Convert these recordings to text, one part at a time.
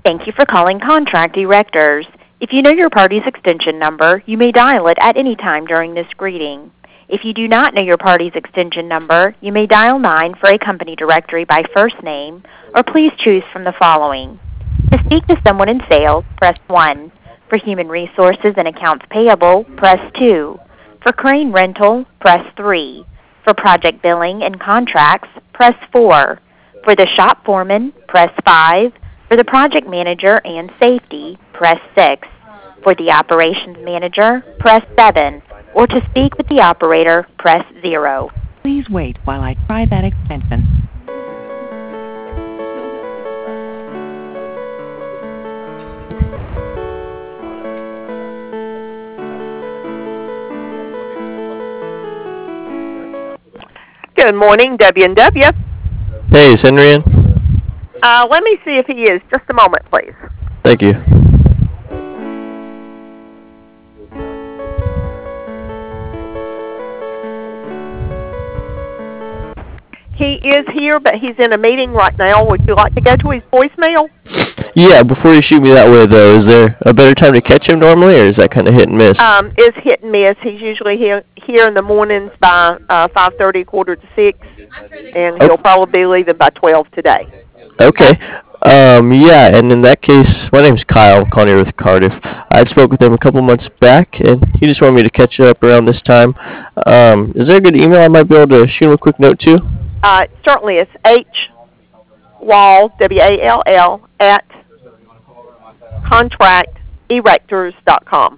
Thank you for calling Contract Erectors. If you know your party's extension number, you may dial it at any time during this greeting. If you do not know your party's extension number, you may dial 9 for a company directory by first name, or please choose from the following. To speak to someone in sales, press 1. For human resources and accounts payable, press 2. For crane rental, press 3. For project billing and contracts, press 4. For the shop foreman, press 5. For the project manager and safety, press 6. For the operations manager, press 7. Or to speak with the operator, press 0. Please wait while I try that extension. Good morning, W&W. Hey, is Henry in? Let me see if he is. Just a moment, please. Thank you. He is here, but he's in a meeting right now. Would you like to go to his voicemail? Yeah, before you shoot me that way, though, is there a better time to catch him normally, or is that kind of hit and miss? It's hit and miss. He's usually here in the mornings by 5:30, quarter to 6, and he'll probably be leaving by 12 today. Okay. Yeah, and in that case, my name's Kyle. I'm calling here with Cardiff. I spoke with him a couple months back, and he just wanted me to catch up around this time. Is there a good email I might be able to shoot him a quick note to? Certainly, it's hwall, W-A-L-L, at contracterectors.com.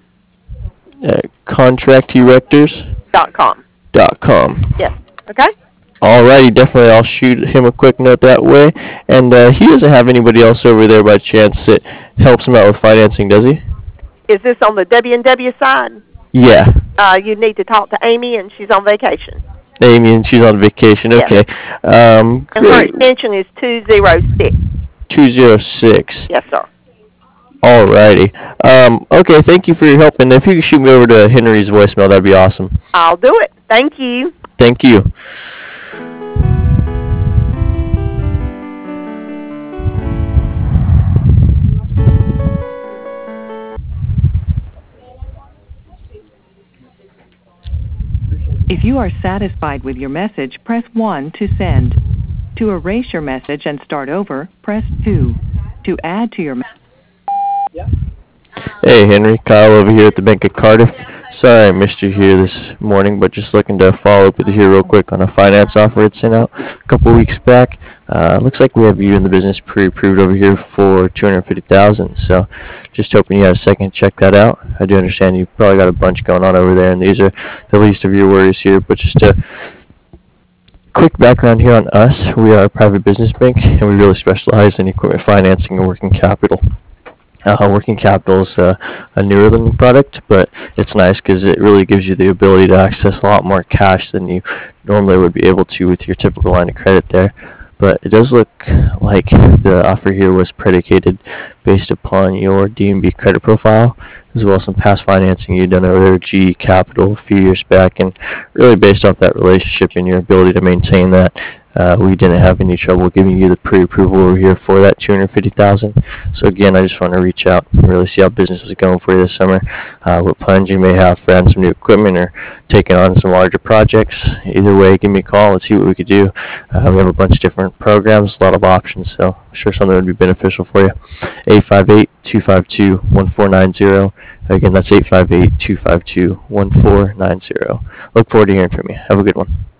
Contracterectors.com. Yes. Okay. Alrighty, definitely. I'll shoot him a quick note that way. And he doesn't have anybody else over there by chance that helps him out with financing, does he? Is this on the W&W side? Yeah. You need to talk to Amy, and she's on vacation. Amy, and she's on vacation. Okay. And her extension is 206. 206. Yes, sir. Alrighty. Okay, thank you for your help. And if you could shoot me over to Henry's voicemail, that'd be awesome. I'll do it. Thank you. Thank you. If you are satisfied with your message, press 1 to send. To erase your message and start over, press 2. To add to your message. Hey, Henry. Kyle over here at the Bank of Cardiff. Sorry I missed you here this morning, but just looking to follow up with you here real quick on a finance offer it sent out a couple weeks back. Looks like we have you in the business pre-approved over here for $250,000. So just hoping you had a second to check that out. I do understand you probably got a bunch going on over there, and these are the least of your worries here. But just a quick background here on us. We are a private business bank, and we really specialize in equipment financing and working capital. Working capital is a newer lending product, but it's nice because it really gives you the ability to access a lot more cash than you normally would be able to with your typical line of credit there. But it does look like the offer here was predicated based upon your D&B credit profile, as well as some past financing you've done over there at GE Capital a few years back, and really based off that relationship and your ability to maintain that. We didn't have any trouble giving you the pre-approval over here for that $250,000. So again, I just want to reach out and really see how business is going for you this summer. What plans you may have for adding some new equipment or taking on some larger projects. Either way, give me a call. Let's see what we could do. We have a bunch of different programs, a lot of options, so I'm sure something would be beneficial for you. 858-252-1490. Again, that's 858-252-1490. Look forward to hearing from you. Have a good one.